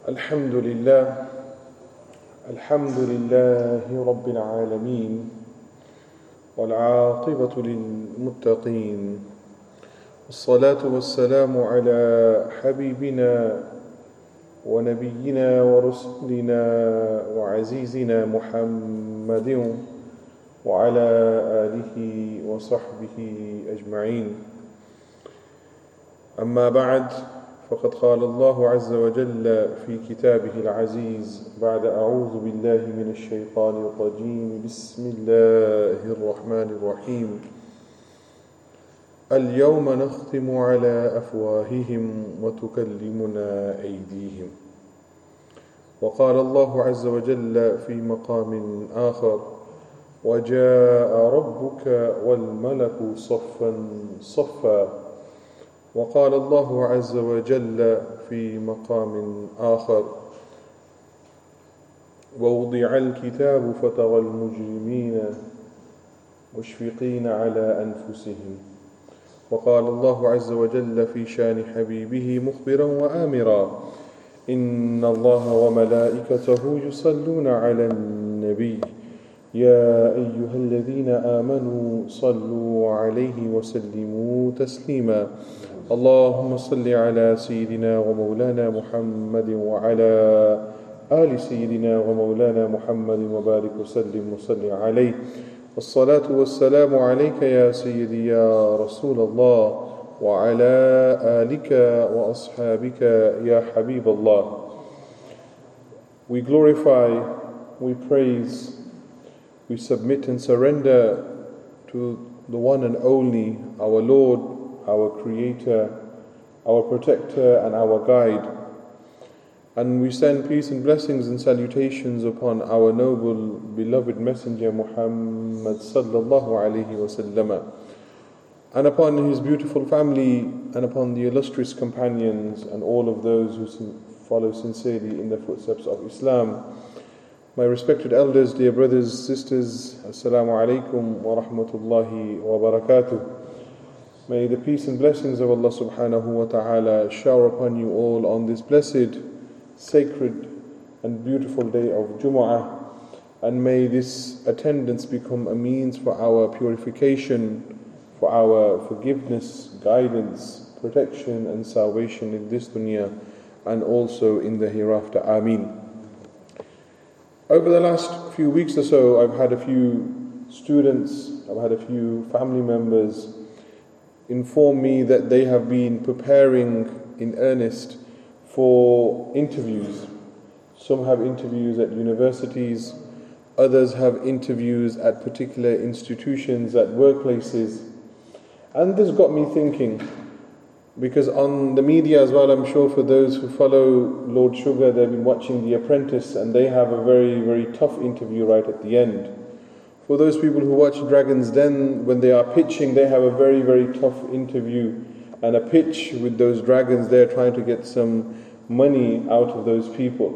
الحمد لله رب العالمين والعاقبة للمتقين والصلاة والسلام على حبيبنا ونبينا ورسولنا وعزيزنا محمد وعلى آله وصحبه أجمعين. أما بعد، فقد قال الله عز وجل في كتابه العزيز بعد أعوذ بالله من الشيطان الرجيم بسم الله الرحمن الرحيم اليوم نختم على أفواههم وتكلمنا أيديهم. وقال الله عز وجل في مقام آخر وجاء ربك والملك صفا صفا. وقال الله عز وجل في مقام آخر ووضع الكتاب فترى المجرمين مشفقين على أنفسهم. وقال الله عز وجل في شان حبيبه مخبرا وآمرا إن الله وملائكته يصلون على النبي يا أيها الذين آمنوا صلوا عليه وسلموا تسليما. اللهم صل على سيدنا ومولانا محمد وعلى آل سيدنا ومولانا محمد وبارك وسلم وصل عليه. والصلاة والسلام عليك يا سيدي يا رسول الله وعلى آلك وأصحابك يا حبيب الله. We glorify, we praise, we submit and surrender to the one and only, our Lord, our Creator, our Protector and our Guide. And we send peace and blessings and salutations upon our noble, beloved Messenger Muhammad sallallahu alayhi wasallam, and upon his beautiful family, and upon the illustrious companions, and all of those who follow sincerely in the footsteps of Islam. My respected elders, dear brothers, sisters, Assalamu alaikum wa rahmatullahi wa barakatuh. May the peace and blessings of Allah subhanahu wa ta'ala shower upon you all on this blessed, sacred and beautiful day of Jumu'ah, and may this attendance become a means for our purification, for our forgiveness, guidance, protection and salvation in this dunya and also in the hereafter. Ameen. Over the last few weeks or so, I've had a few students, I've had a few family members inform me that they have been preparing in earnest for interviews. Some have interviews at universities, others have interviews at particular institutions, at workplaces. And this got me thinking, because on the media as well, I'm sure for those who follow Lord Sugar, they've been watching The Apprentice, and they have a very, very tough interview right at the end. For those people who watch Dragon's Den, when they are pitching, they have a very, very tough interview and a pitch with those dragons. They're trying to get some money out of those people.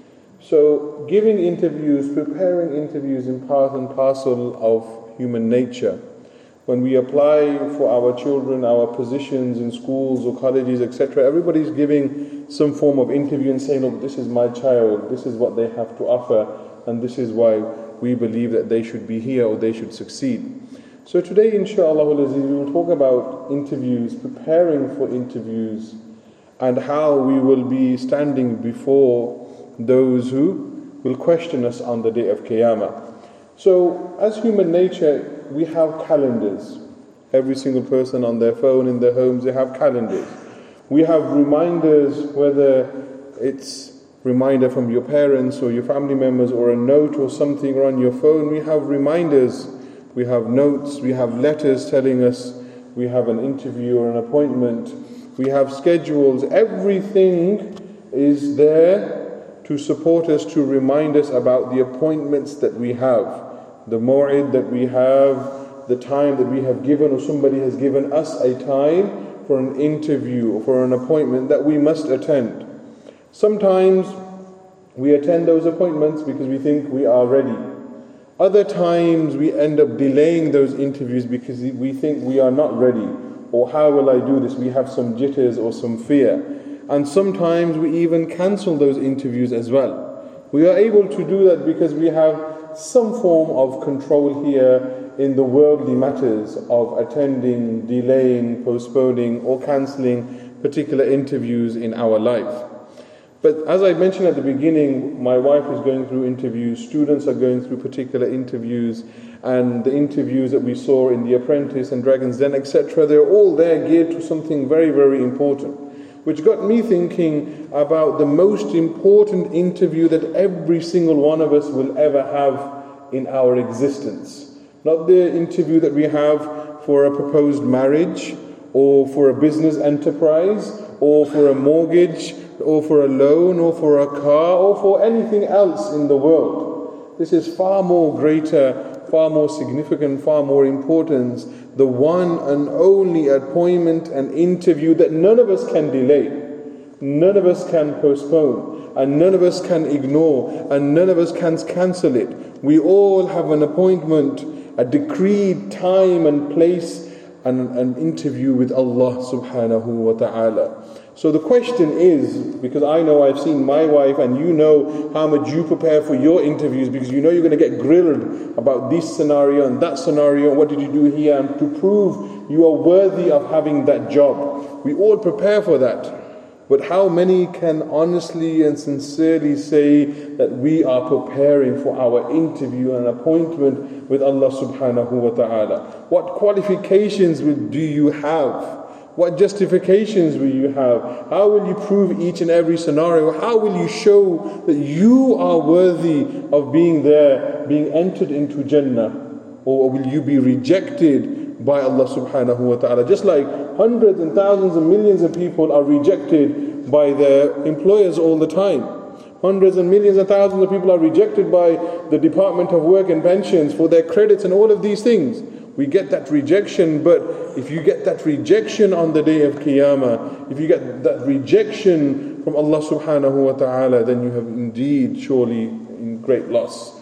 So giving interviews, preparing interviews is part and parcel of human nature. When we apply for our children, our positions in schools or colleges, etc., everybody's giving some form of interview and saying, look, this is my child, this is what they have to offer, and this is why we believe that they should be here or they should succeed. So today, inshallah, we will talk about interviews, preparing for interviews, and how we will be standing before those who will question us on the day of Qiyamah. So, as human nature, we have calendars. Every single person on their phone, in their homes, they have calendars. We have reminders, whether it's reminder from your parents or your family members or a note or something on your phone. We have reminders, we have notes, we have letters telling us we have an interview or an appointment. We have schedules. Everything is there to support us, to remind us about the appointments that we have, the maw'id that we have, the time that we have given, or somebody has given us a time for an interview or for an appointment that we must attend. Sometimes we attend those appointments because we think we are ready. Other times we end up delaying those interviews because we think we are not ready, or how will I do this? We have some jitters or some fear. And sometimes we even cancel those interviews as well. We are able to do that because we have some form of control here in the worldly matters of attending, delaying, postponing or cancelling particular interviews in our life. But as I mentioned at the beginning, my wife is going through interviews, students are going through particular interviews, and the interviews that we saw in The Apprentice and Dragon's Den, etc., they're all there geared to something very, very important, which got me thinking about the most important interview that every single one of us will ever have in our existence. Not the interview that we have for a proposed marriage, or for a business enterprise, or for a mortgage, or for a loan, or for a car, or for anything else in the world. This is far more greater, far more significant, far more important. The one and only appointment and interview that none of us can delay, none of us can postpone, and none of us can ignore, and none of us can cancel it. We all have an appointment, a decreed time and place, and an interview with Allah subhanahu wa ta'ala. So the question is, because I know I've seen my wife and you know how much you prepare for your interviews, because you know you're going to get grilled about this scenario and that scenario, what did you do here, and to prove you are worthy of having that job. We all prepare for that. But how many can honestly and sincerely say that we are preparing for our interview and appointment with Allah subhanahu wa ta'ala? What qualifications do you have? What justifications will you have? How will you prove each and every scenario? How will you show that you are worthy of being there, being entered into Jannah? Or will you be rejected by Allah subhanahu wa ta'ala? Just like hundreds and thousands and millions of people are rejected by their employers all the time. Hundreds and millions and thousands of people are rejected by the Department of Work and Pensions for their credits and all of these things. We get that rejection, but if you get that rejection on the day of Qiyamah, if you get that rejection from Allah subhanahu wa ta'ala, then you have indeed surely in great loss.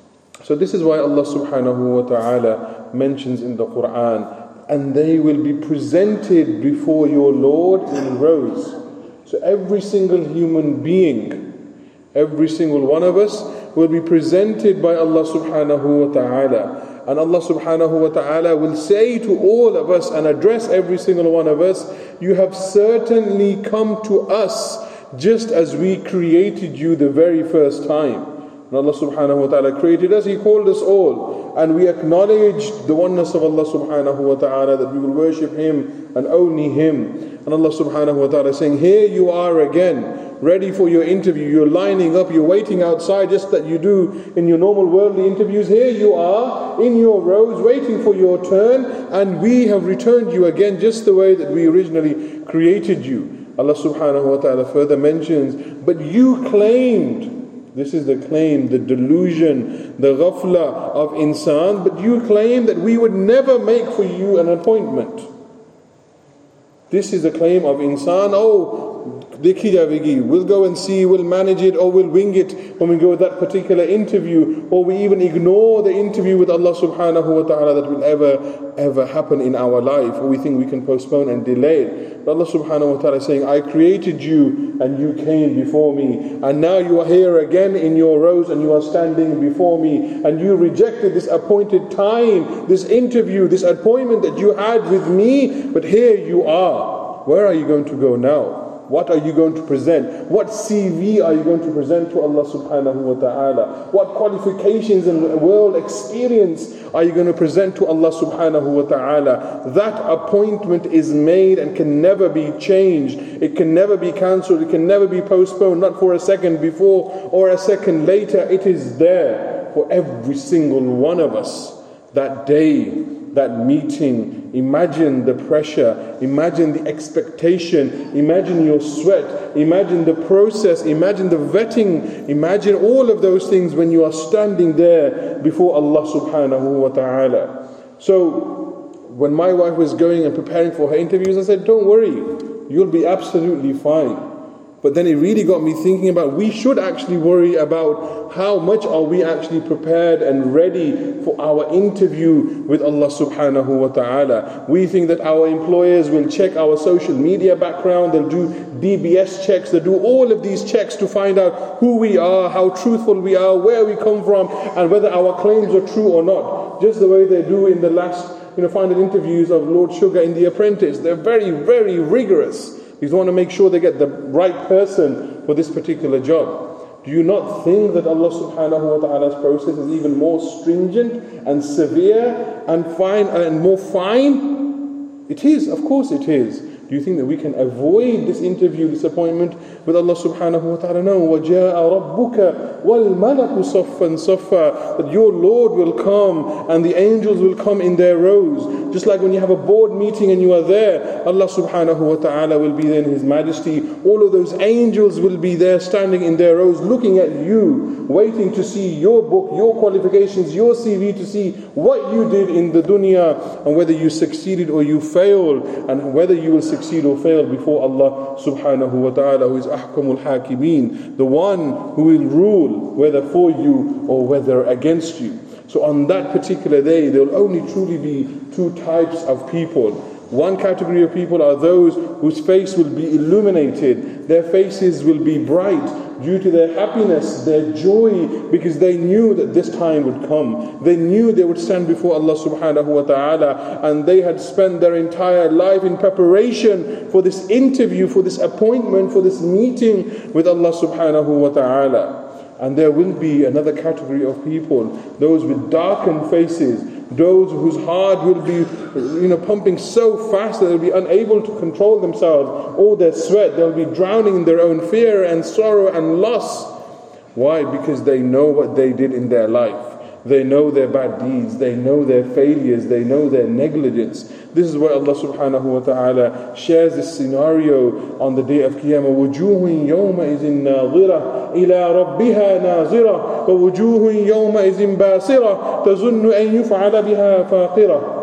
So this is why Allah subhanahu wa ta'ala mentions in the Quran, and they will be presented before your Lord in rows. So every single human being, every single one of us will be presented by Allah subhanahu wa ta'ala. And Allah subhanahu wa ta'ala will say to all of us and address every single one of us, you have certainly come to us just as we created you the very first time. And Allah subhanahu wa ta'ala created us, He called us all. And we acknowledge the oneness of Allah subhanahu wa ta'ala, that we will worship Him and only Him. And Allah subhanahu wa ta'ala is saying, here you are again, ready for your interview. You're lining up, you're waiting outside just that you do in your normal worldly interviews. Here you are in your rows waiting for your turn, and we have returned you again just the way that we originally created you. Allah subhanahu wa ta'ala further mentions, but you claimed, this is the claim, the delusion, the ghafla of insan, but you claim that we would never make for you an appointment. This is the claim of insan. We'll go and see, we'll manage it, or we'll wing it when we go with that particular interview, or we even ignore the interview with Allah subhanahu wa ta'ala that will ever happen in our life, or we think we can postpone and delay it. But Allah subhanahu wa ta'ala is saying, I created you and you came before me, and now you are here again in your rows and you are standing before me, and you rejected this appointed time, this interview, this appointment that you had with me, but here you are. Where are you going to go now? What are you going to present? What CV are you going to present to Allah subhanahu wa ta'ala? What qualifications and world experience are you going to present to Allah subhanahu wa ta'ala? That appointment is made and can never be changed. It can never be cancelled. It can never be postponed, not for a second before or a second later. It is there for every single one of us. That day, that meeting, imagine the pressure, imagine the expectation, imagine your sweat, imagine the process, imagine the vetting, imagine all of those things when you are standing there before Allah subhanahu wa ta'ala. So when my wife was going and preparing for her interviews, I said, don't worry, you'll be absolutely fine. But then it really got me thinking about, we should actually worry about how much are we actually prepared and ready for our interview with Allah subhanahu wa ta'ala. We think that our employers will check our social media background, they'll do DBS checks, they'll do all of these checks to find out who we are, how truthful we are, where we come from, and whether our claims are true or not. Just the way they do in the last final interviews of Lord Sugar in The Apprentice. They're very, very rigorous. You want to make sure they get the right person for this particular job. Do you not think that Allah subhanahu wa ta'ala's process is even more stringent and severe and fine and more fine? It is, of course it is. Do you think that we can avoid this interview, this appointment with Allah subhanahu wa ta'ala? No. وَجَاءَ رَبُّكَ وَالْمَلَكُ صَفًّا صَفًّا. That your Lord will come and the angels will come in their rows. Just like when you have a board meeting and you are there, Allah subhanahu wa ta'ala will be there in His majesty. All of those angels will be there standing in their rows looking at you, waiting to see your book, your qualifications, your CV, to see what you did in the dunya and whether you succeeded or you failed, and whether you will succeed or fail before Allah subhanahu wa ta'ala, who is ahkamul hakimeen, the one who will rule whether for you or whether against you. So on that particular day, there will only truly be two types of people. One category of people are those whose face will be illuminated, their faces will be bright due to their happiness, their joy, because they knew that this time would come. They knew they would stand before Allah subhanahu wa ta'ala, and they had spent their entire life in preparation for this interview, for this appointment, for this meeting with Allah subhanahu wa ta'ala. And there will be another category of people, those with darkened faces, those whose heart will be pumping so fast that they'll be unable to control themselves, all their sweat, they'll be drowning in their own fear and sorrow and loss. Why? Because they know what they did in their life. They know their bad deeds, they know their failures, they know their negligence. This is why Allah subhanahu wa ta'ala shares this scenario on the day of Qiyamah. وَجُوهٌ يَوْمَئِذٍ نَاظِرَةٌ إِلَىٰ رَبِّهَا نَاظِرَةٌ وَوُجُوهٌ يَوْمَئِذٍ بَاسِرَةٌ تَظُنُّ أَن يُفْعَلَ بِهَا فَاقِرَةٌ.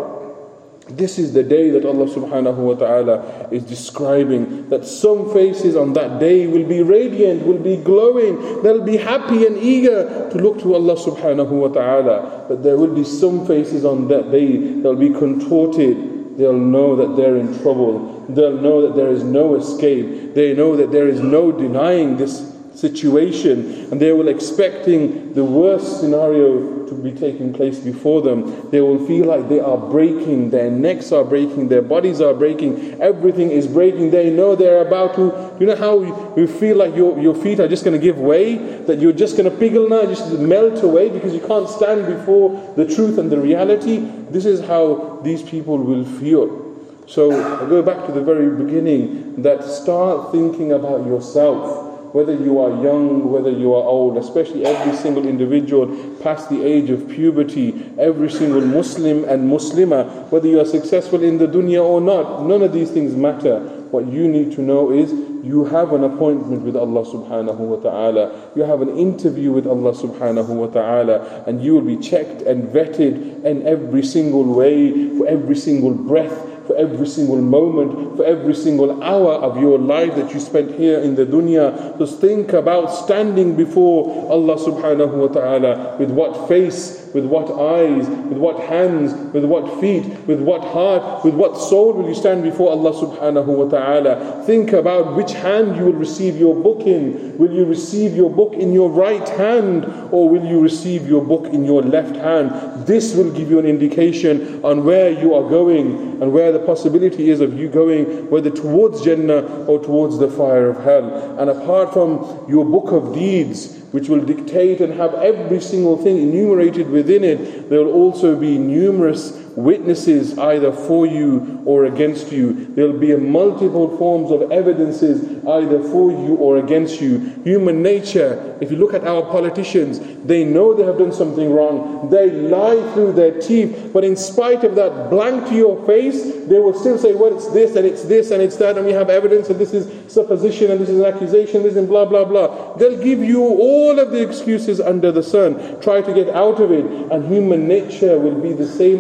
This is the day that Allah subhanahu wa ta'ala is describing, that some faces on that day will be radiant, will be glowing, they'll be happy and eager to look to Allah subhanahu wa ta'ala. But there will be some faces on that day that'll be contorted. They'll know that they're in trouble. They'll know that there is no escape. They know that there is no denying this situation, and they will expecting the worst scenario to be taking place before them. They will feel like they are breaking, their necks are breaking, their bodies are breaking, everything is breaking. They know they're about to, you know how you feel like your feet are just going to give way, that you're just going to piggle now, just melt away because you can't stand before the truth and the reality. This is how these people will feel. So I go back to the very beginning, that start thinking about yourself. Whether you are young, whether you are old, especially every single individual past the age of puberty, every single Muslim and Muslimah, whether you are successful in the dunya or not, none of these things matter. What you need to know is you have an appointment with Allah subhanahu wa ta'ala. You have an interview with Allah subhanahu wa ta'ala, and you will be checked and vetted in every single way, for every single breath, for every single moment, for every single hour of your life that you spent here in the dunya. Just think about standing before Allah subhanahu wa ta'ala. With what face, with what eyes, with what hands, with what feet, with what heart, with what soul will you stand before Allah subhanahu wa ta'ala? Think about which hand you will receive your book in. Will you receive your book in your right hand, or will you receive your book in your left hand? This will give you an indication on where you are going and where the possibility is of you going, whether towards Jannah or towards the fire of hell. And apart from your book of deeds, which will dictate and have every single thing enumerated within it, there will also be numerous witnesses either for you or against you. There will be multiple forms of evidences either for you or against you. Human nature, if you look at our politicians, they know they have done something wrong. They lie through their teeth, but in spite of that blank to your face, they will still say, well, it's this and it's this and it's that, and we have evidence and this is supposition and this is an accusation, this is blah blah blah. They'll give you all of the excuses under the sun. Try to get out of it, and human nature will be the same on the day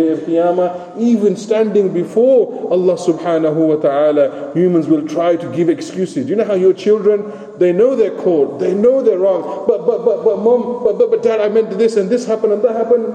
day of Qiyamah, even standing before Allah subhanahu wa ta'ala, humans will try to give excuses. You know how your children, they know they're caught, they know they're wrong, but mom, but dad, I meant this and this happened and that happened,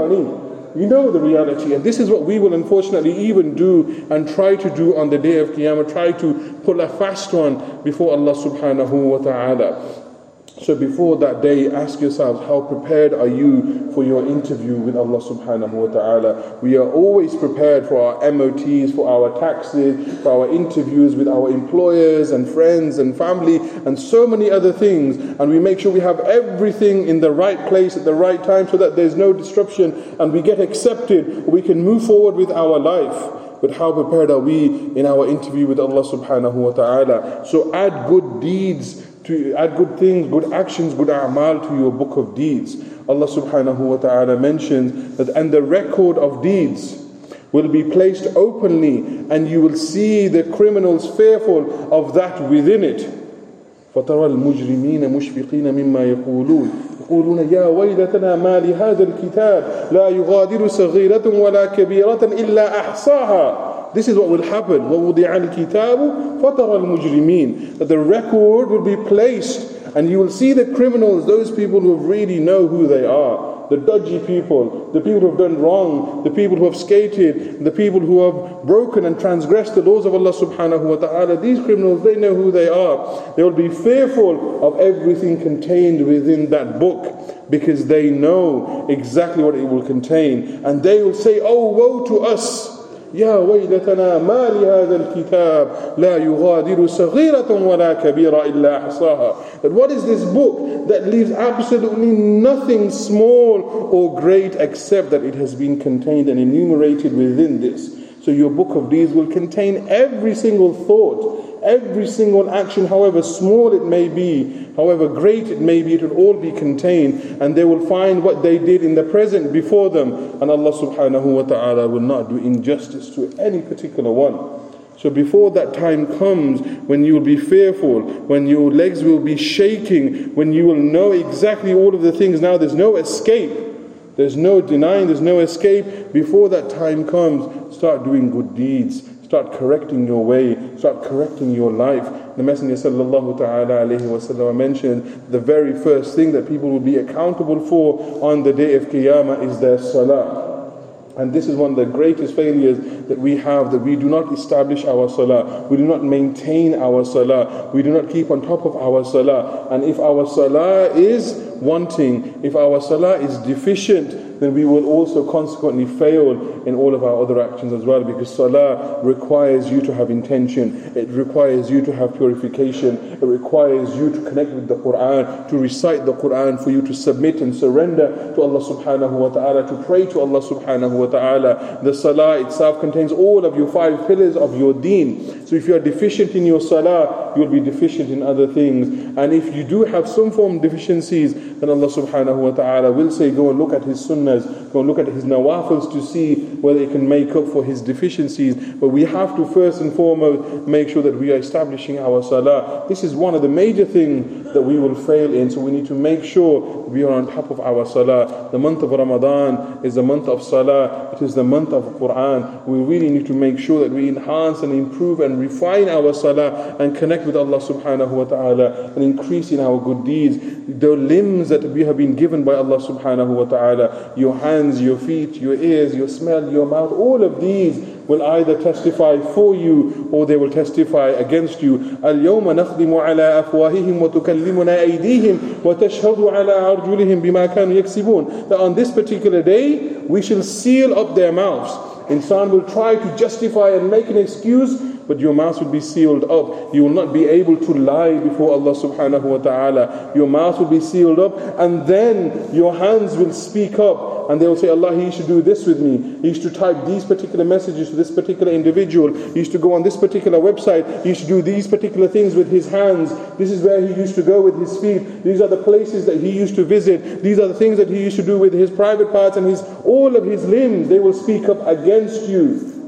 you know the reality. And this is what we will unfortunately even do and try to do on the day of Qiyamah, try to pull a fast one before Allah subhanahu wa ta'ala. So before that day, ask yourselves, how prepared are you for your interview with Allah subhanahu wa ta'ala? We are always prepared for our MOTs, for our taxes, for our interviews with our employers and friends and family and so many other things. And we make sure we have everything in the right place at the right time so that there's no disruption and we get accepted, we can move forward with our life. But how prepared are we in our interview with Allah subhanahu wa ta'ala? So add good deeds, add good things, good actions, good a'mal to your book of deeds. Allah subhanahu wa ta'ala mentions that, and the record of deeds will be placed openly, and you will see the criminals fearful of that within it. فَتَرَى الْمُجْرِمِينَ مُشْفِقِينَ مِمَّا يَقُولُونَ يَا وَيْلَتَنَا مَا لِهَذَا الْكِتَابِ لَا يُغَادِرُ صَغِيرَةً وَلَا كَبِيرَةً إِلَّا أَحْصَاهَا. This is what will happen. وَوُضِعَ الْكِتَابُ فَتَرَى الْمُجْرِمِينَ. That the record will be placed, and you will see the criminals, those people who really know who they are. The dodgy people, the people who have done wrong, the people who have skated, the people who have broken and transgressed the laws of Allah subhanahu wa ta'ala. These criminals, they know who they are. They will be fearful of everything contained within that book, because they know exactly what it will contain. And they will say, oh, woe to us! يا ويلتنا ما لهذا الكتاب لا يغادر صغيرة ولا كبيرة إلا أحصاها. That what is this book that leaves absolutely nothing small or great except that it has been contained and enumerated within this. So your book of deeds will contain every single thought, every single action, however small it may be, however great it may be, it will all be contained, and they will find what they did in the present before them, and Allah subhanahu wa ta'ala will not do injustice to any particular one. So before that time comes, when you will be fearful, when your legs will be shaking, when you will know exactly all of the things, now there's no escape, there's no denying, there's no escape. Before that time comes, start doing good deeds. Start correcting your way, start correcting your life. The Messenger sallallahu ta'ala alayhi wa sallam mentioned the very first thing that people will be accountable for on the day of Qiyamah is their salah. And this is one of the greatest failures that we have, that we do not establish our salah, we do not maintain our salah, we do not keep on top of our salah. And if our salah is wanting, if our salah is deficient, then we will also consequently fail in all of our other actions as well, because salah requires you to have intention, it requires you to have purification, it requires you to connect with the Quran, to recite the Quran, for you to submit and surrender to Allah subhanahu wa ta'ala, to pray to Allah subhanahu wa ta'ala. The salah itself contains all of your 5 pillars of your deen. So if you are deficient in your salah, you will be deficient in other things. And if you do have some form of deficiencies, then Allah subhanahu wa ta'ala will say, go and look at his sunnahs, go and look at his nawafils to see whether it can make up for his deficiencies. But we have to first and foremost make sure that we are establishing our salah. This is one of the major things that we will fail in, so we need to make sure we are on top of our salah. The month of Ramadan is the month of salah, it is the month of Quran. We really need to make sure that we enhance and improve and refine our salah and connect with Allah subhanahu wa ta'ala and increase in our good deeds. The limbs that we have been given by Allah subhanahu wa ta'ala, your hands, your feet, your ears, your smell, your mouth, all of these will either testify for you or they will testify against you. اليوم نختم على أفواههم وتكلمنا أيديهم وتشهد على أرجلهم بما كانوا يكسبون. That on this particular day we shall seal up their mouths. Insan will try to justify and make an excuse, but your mouth will be sealed up. You will not be able to lie before Allah subhanahu wa ta'ala. Your mouth will be sealed up, and then your hands will speak up. And they will say, Allah, he used to do this with me. He used to type these particular messages to this particular individual. He used to go on this particular website. He used to do these particular things with his hands. This is where he used to go with his feet. These are the places that he used to visit. These are the things that he used to do with his private parts and all of his limbs. They will speak up against you.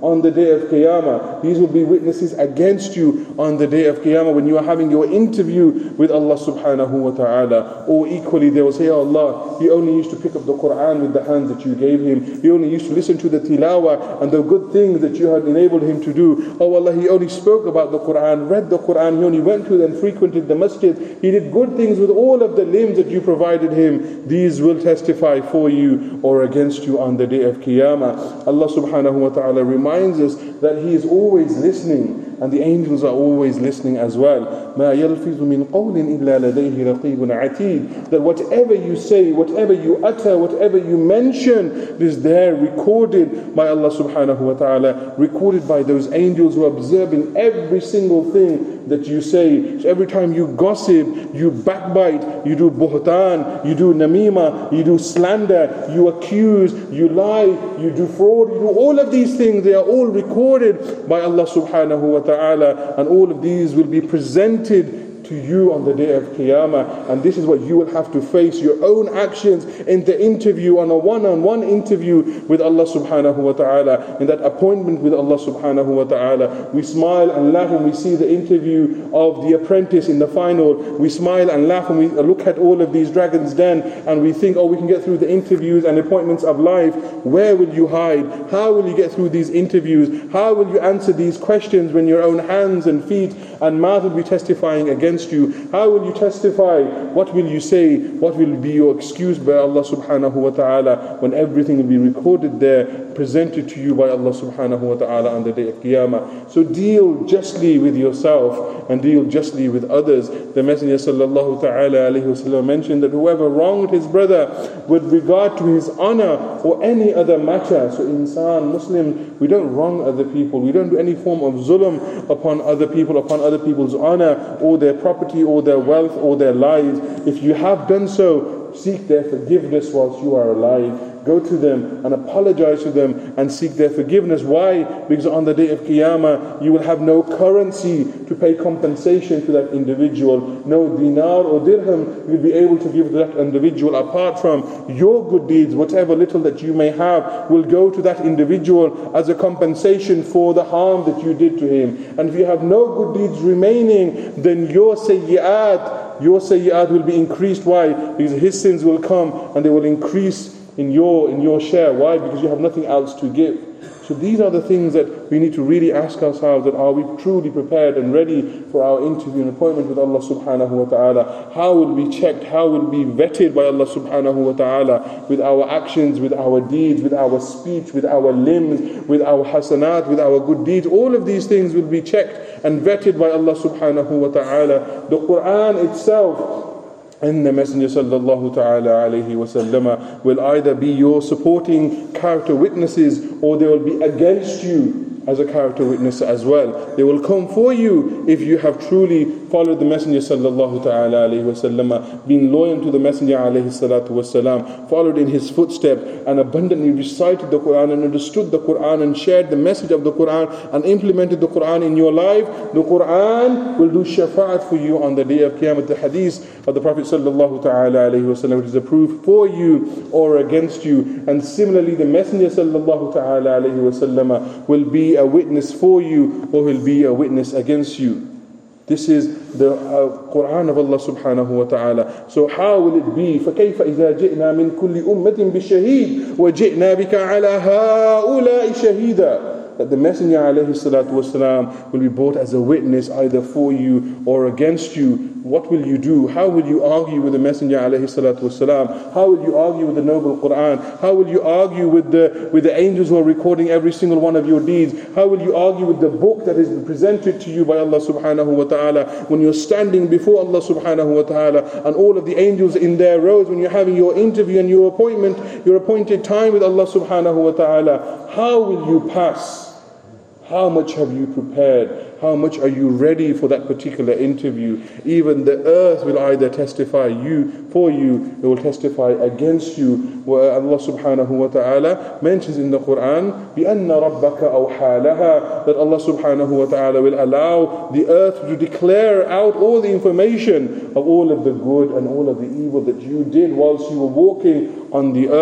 on the day of Qiyamah. These will be witnesses against you on the day of Qiyamah when you are having your interview with Allah subhanahu wa ta'ala. Or equally they will say, oh Allah, he only used to pick up the Quran with the hands that you gave him. He only used to listen to the tilawah and the good things that you had enabled him to do. Oh Allah, he only spoke about the Quran, read the Quran, he only went to and frequented the masjid. He did good things with all of the limbs that you provided him. These will testify for you or against you on the day of Qiyamah. Allah subhanahu wa ta'ala reminds us that he is always listening, and the angels are always listening as well. مَا يَلْفِظُ مِنْ قَوْلٍ إِلَّا لَدَيْهِ رَقِيبٌ عَتِيدٌ. That whatever you say, whatever you utter, whatever you mention is there recorded by Allah subhanahu wa ta'ala, recorded by those angels who are observing every single thing that you say. So every time you gossip, you backbite, you do buhtan, you do namima, you do slander, you accuse, you lie, you do fraud, you do all of these things, they are all recorded by Allah subhanahu wa ta'ala, and all of these will be presented to you on the day of Qiyamah. And this is what you will have to face, your own actions in the interview, on a one-on-one interview with Allah subhanahu wa ta'ala, in that appointment with Allah subhanahu wa ta'ala. We smile and laugh when we see the interview of the apprentice in the final. We smile and laugh when we look at all of these Dragon's Den and we think, oh, we can get through the interviews and appointments of life. Where will you hide? How will you get through these interviews? How will you answer these questions when your own hands and feet and mouth will be testifying against you? How will you testify? What will you say? What will be your excuse by Allah subhanahu wa ta'ala when everything will be recorded there, presented to you by Allah subhanahu wa ta'ala on the day of Qiyamah? So deal justly with yourself and deal justly with others. The Messenger sallallahu ta'ala alayhi wa sallam mentioned that whoever wronged his brother with regard to his honor or any other matter, so insan, Muslim, we don't wrong other people, we don't do any form of zulm upon other people, upon other people's honor or their property or their wealth or their lives. If you have done so, seek their forgiveness whilst you are alive. Go to them and apologize to them and seek their forgiveness. Why? Because on the day of Qiyamah, you will have no currency to pay compensation to that individual. No dinar or dirham you'll be able to give to that individual apart from your good deeds. Whatever little that you may have will go to that individual as a compensation for the harm that you did to him. And if you have no good deeds remaining, then your sayyi'at will be increased. Why? Because his sins will come and they will increase in your share. Why? Because you have nothing else to give. So these are the things that we need to really ask ourselves, that are we truly prepared and ready for our interview and appointment with Allah subhanahu wa ta'ala? How will we be checked? How will we be vetted by Allah subhanahu wa ta'ala with our actions, with our deeds, with our speech, with our limbs, with our hasanat, with our good deeds? All of these things will be checked and vetted by Allah subhanahu wa ta'ala. The Quran itself and the Messenger sallallahu ta'ala alayhi wa sallam will either be your supporting character witnesses or they will be against you as a character witness as well. They will come for you if you have truly followed the Messenger sallallahu ta'ala alayhi wa sallam, been loyal to the Messenger alayhi salatu wa salam, followed in his footsteps and abundantly recited the Quran and understood the Quran and shared the message of the Quran and implemented the Quran in your life. The Quran will do shafa'at for you on the day of Qiyamah. The hadith of the Prophet sallallahu ta'ala alayhi wa sallam, which is approved for you or against you. And similarly, the Messenger sallallahu ta'ala alayhi wa sallam will be a witness for you or will be a witness against you. This is the Quran of Allah subhanahu wa ta'ala. So how will it be? فَكَيْفَ إِذَا جِئْنَا مِنْ كُلِّ أُمَّةٍ بِشَهِيدٍ وَجِئْنَا بِكَ عَلَى هَؤُلَاءِ شَهِيدًا. That the Messenger alayhi salatu wasalam will be brought as a witness either for you or against you. What will you do? How will you argue with the Messenger alayhi salatu wasalam? How will you argue with the noble Quran? How will you argue with the angels who are recording every single one of your deeds? How will you argue with the book that is presented to you by Allah subhanahu wa ta'ala when you're standing before Allah subhanahu wa ta'ala and all of the angels in their rows when you're having your interview and your appointment, your appointed time with Allah subhanahu wa ta'ala? How will you pass? How much have you prepared? How much are you ready for that particular interview? Even the earth will either testify for you, it will testify against you. Where Allah subhanahu wa ta'ala mentions in the Quran, بِأَنَّ رَبَّكَ أَوْحَى لَهَا, that Allah subhanahu wa ta'ala will allow the earth to declare out all the information of all of the good and all of the evil that you did whilst you were walking on the earth.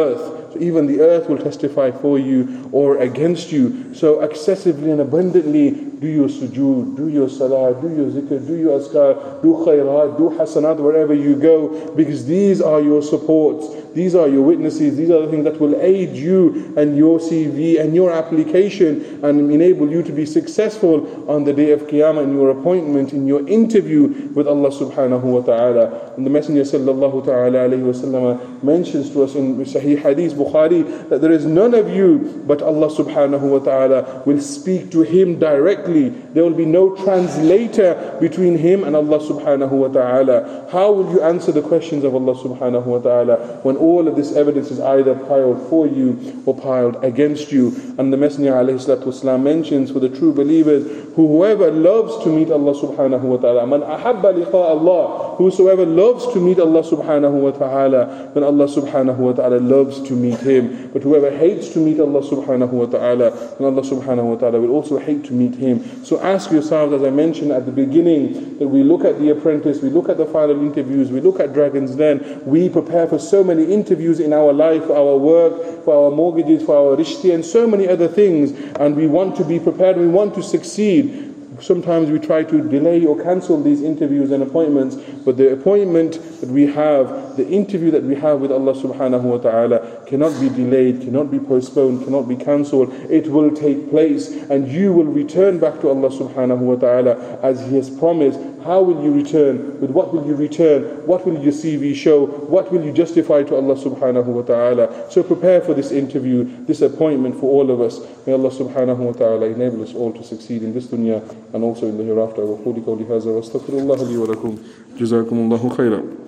so even the earth will testify for you or against you. So excessively and abundantly do your sujood, do your salah, do your zikr, do your azkar, do khairat, do hasanat wherever you go, because these are your supports, these are your witnesses, these are the things that will aid you and your CV and your application and enable you to be successful on the day of Qiyamah in your appointment, in your interview with Allah subhanahu wa ta'ala. And the Messenger sallallahu ta'ala alayhi wa sallam mentions to us in Sahih Hadith Bukhari that there is none of you but Allah subhanahu wa ta'ala will speak to him directly. There will be no translator between him and Allah subhanahu wa ta'ala. How will you answer the questions of Allah subhanahu wa ta'ala when all of this evidence is either piled for you or piled against you? And the Messenger alayhi salatu wasalam mentions for the true believers, whoever loves to meet Allah subhanahu wa ta'ala, man ahabba liqa Allah, whosoever loves to meet Allah subhanahu wa ta'ala, then Allah subhanahu wa ta'ala loves to meet him. But whoever hates to meet Allah subhanahu wa ta'ala, then Allah subhanahu wa ta'ala will also hate to meet him. So ask yourselves, as I mentioned at the beginning, that we look at The Apprentice, we look at the final interviews, we look at Dragon's Den, we prepare for so many interviews in our life, for our work, for our mortgages, for our rishti, and so many other things, and we want to be prepared, we want to succeed. Sometimes we try to delay or cancel these interviews and appointments, but the appointment that we have, the interview that we have with Allah subhanahu wa ta'ala cannot be delayed, cannot be postponed, cannot be cancelled. It will take place and you will return back to Allah subhanahu wa ta'ala as He has promised. How will you return? With what will you return? What will your CV show? What will you justify to Allah subhanahu wa ta'ala? So prepare for this interview, this appointment for all of us. May Allah subhanahu wa ta'ala enable us all to succeed in this dunya and also in the hereafter. وقولي قولي هذا واستغفر الله لي ولكم جزاكم الله خيرا.